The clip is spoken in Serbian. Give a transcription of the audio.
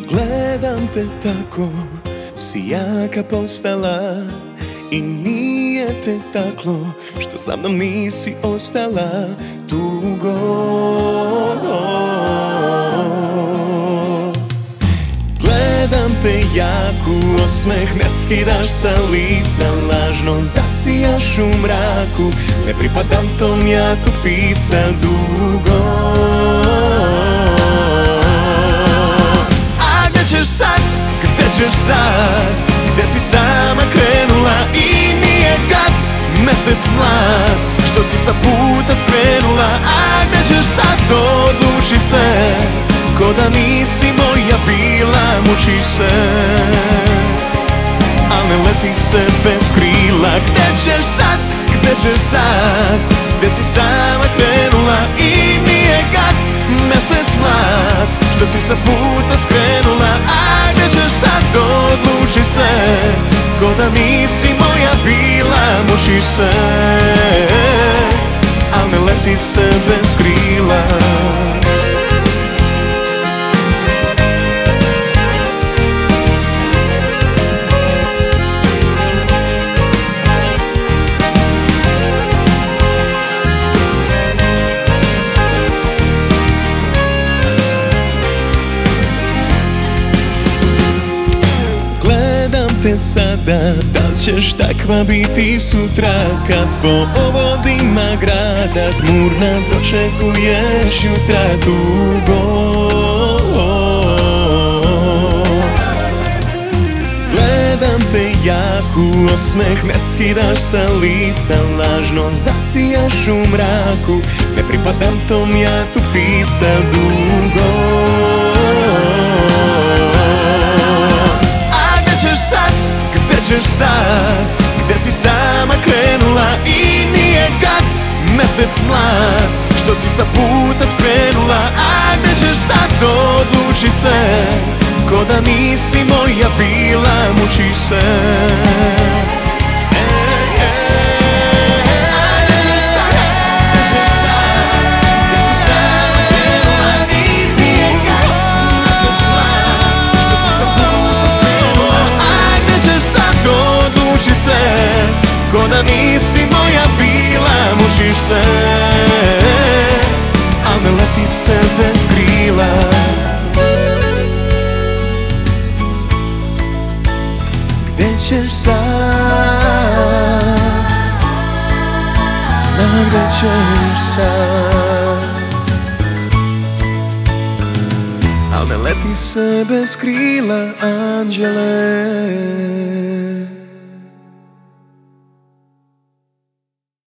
Gledam te tako, si jaka postala i nije te taklo što sa mnom nisi ostala dugo. Gledam te jaku, osmeh ne skidaš sa lica, lažno zasijaš u mraku, ne pripadam tom ja tu ptica dugo. A gde ćeš sad, gde ćeš sad, gde si sama krenula i nije gad mesec mlad što si sa puta skrenula. A gde ćeš sad, odluči se, ko da nisi moja bila, muči se, al ne leti se bez krila. Gde ćeš sad, gde ćeš sad, gde si sama krenula i nije gad mesec mlad što si sa puta skrenula. A gde ćeš sad, odluči se, ko da nisi moja bila, muči se, al ne leti se bez krila. Te sada, da li ćeš takva biti sutra kad po ovodima grada tmurna dočekuješ jutra dugo. Gledam te jaku, osmeh ne skidaš sa lica, lažno zasijaš u mraku, ne pripadam tom ja tu ptica dugo. Gde ćeš sad, gde si sama krenula i nije gad mesec mlad što si sa puta skrenula. A gde ćeš sad, odluči se, ko da nisi moja bila, muči se. Odluči se, ko da nisi moja bila, muči se, al ne leti se bez krila. Gde ćeš sad, gde ćeš sad, al ne leti se bez krila, anđele.